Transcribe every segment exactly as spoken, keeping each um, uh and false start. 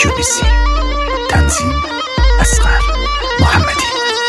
جوبیسی. تنظیم اصغر محمدی.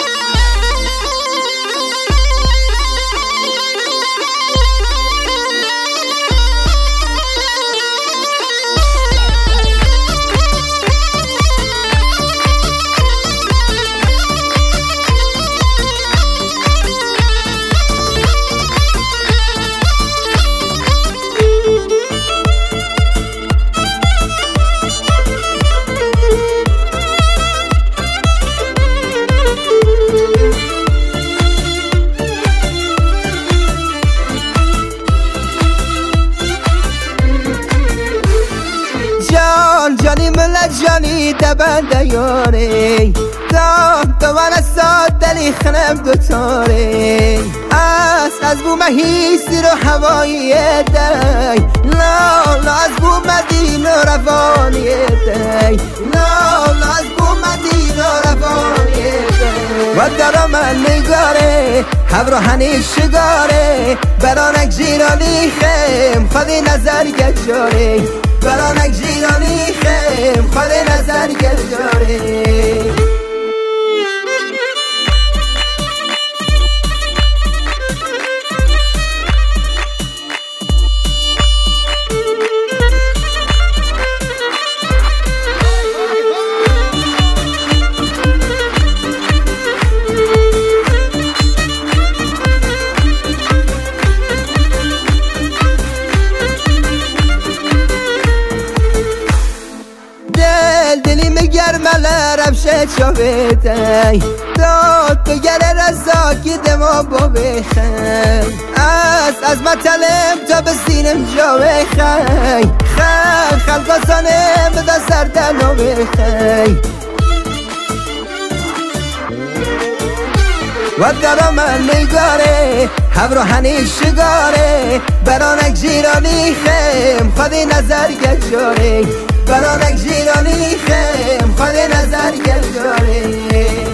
جانی ملت جانی دبنده یاری تا دوان ساد دلی خنم دوتاری از از بو مهیسی رو هوایی دی لا لا از بو مدین و روانی دی لا لا از بو مدین و روانی دی و درام نگاره هبرهنی شگاره برانک جیرانی خیم خودی نظر گجاری برانک جیرانی خیم خود نظر گرداره دلی مگرملرم شد بیتی داد تو گره رزاکی دما با بخی از از مطلم تا بسینم جا بخی خل خلقاسانم بدا سردن و بخی و درام نگاره هبرهنی شگاره برانک جیرانی خیم خودی نظر گجاره برانک جیرانی خیم خود نظر گرداره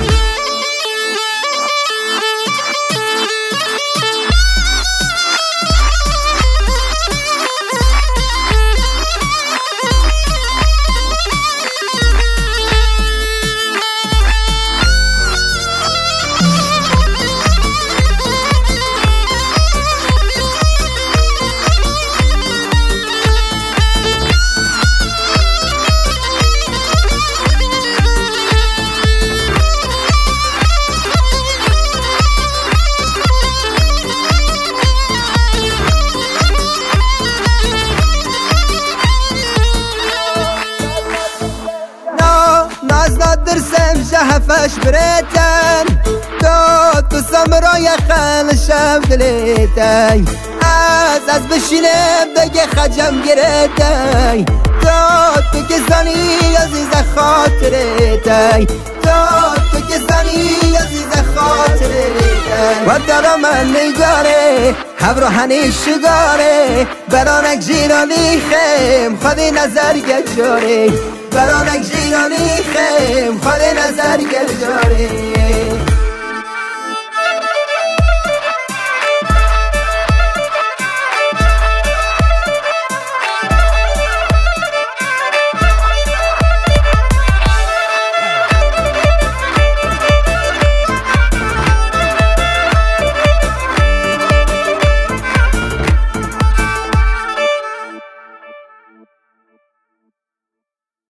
ناز نادرسم شهفش بريتن تو تو سمرای خلشم دلیتن از از بشینم دگه خجم گریتن تو تو که زنی عزیز خاطرتن تو تو که زنی عزیز خاطرتن و درام نگاره هبرهنی شگاره برانک جیرانی خیم خودی نظر گجاره برانک جیرانی خیم خود نظر گرداره